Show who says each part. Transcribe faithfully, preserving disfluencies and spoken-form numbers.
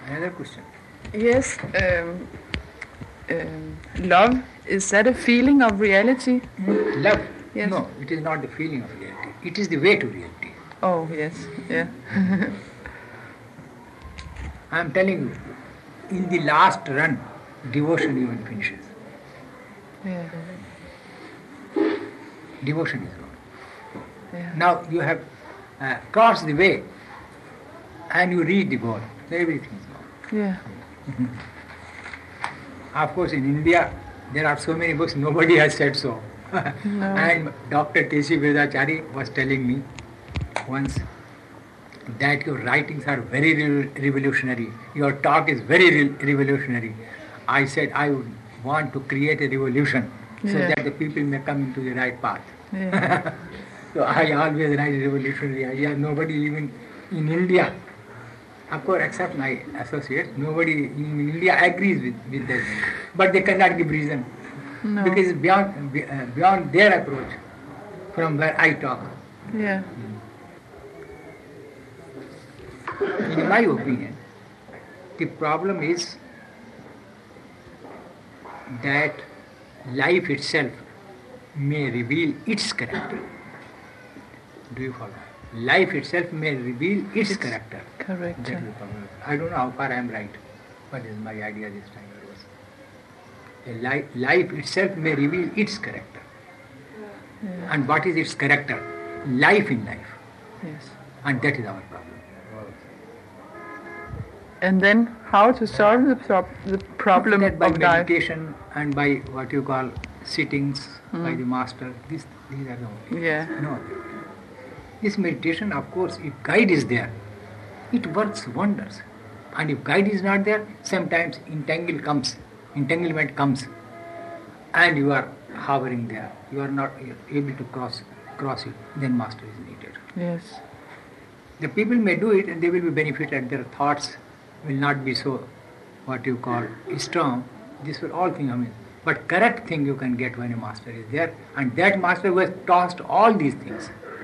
Speaker 1: Another question.
Speaker 2: Yes. Um, um, love, is that a feeling of reality?
Speaker 1: Mm. Love?
Speaker 2: Yes.
Speaker 1: No, it is not the feeling of reality. It is the way to reality.
Speaker 2: Oh, yes. Yeah.
Speaker 1: I am telling you, in the last run, devotion even finishes.
Speaker 2: Yeah.
Speaker 1: Devotion is gone.
Speaker 2: Yeah.
Speaker 1: Now you have uh, crossed the way and you reach the goal. Everything is gone.
Speaker 2: Yeah.
Speaker 1: Of course, in India, there are so many books, nobody has said so.
Speaker 2: No.
Speaker 1: And Doctor K C Vedachari was telling me once that your writings are very re- revolutionary, your talk is very re- revolutionary. I said I would want to create a revolution so
Speaker 2: Yeah.
Speaker 1: that the people may come into the right path.
Speaker 2: Yeah.
Speaker 1: So I always write revolutionary ideas. Nobody even in India, of course, except my associates, nobody in India agrees with, with this. But they cannot give reason.
Speaker 2: No.
Speaker 1: Because it's beyond, be- uh, beyond their approach from where I talk.
Speaker 2: Yeah.
Speaker 1: In my opinion, the problem is that life itself may reveal its character. Do you follow? Life itself may reveal its character.
Speaker 2: Correct.
Speaker 1: That is the problem. I don't know how far I am right. What is my idea this time? A li- life itself may reveal its character.
Speaker 2: Yeah.
Speaker 1: And what is its character? Life in life.
Speaker 2: Yes.
Speaker 1: And that is our problem.
Speaker 2: And then how to solve the, prob- the problem
Speaker 1: That by
Speaker 2: of life?
Speaker 1: meditation and by what you call sittings by the master, these, these are the only.
Speaker 2: Yeah.
Speaker 1: No. This meditation, of course, if guide is there, it works wonders. And if guide is not there, sometimes entangle comes, entanglement comes, and you are hovering there. You are not able to cross cross it. Then master is needed.
Speaker 2: Yes.
Speaker 1: The people may do it and they will be benefited. Their thoughts will not be so, what you call, strong. This will all things, I mean. But correct thing you can get when a master is there, and that master who has tossed all these things.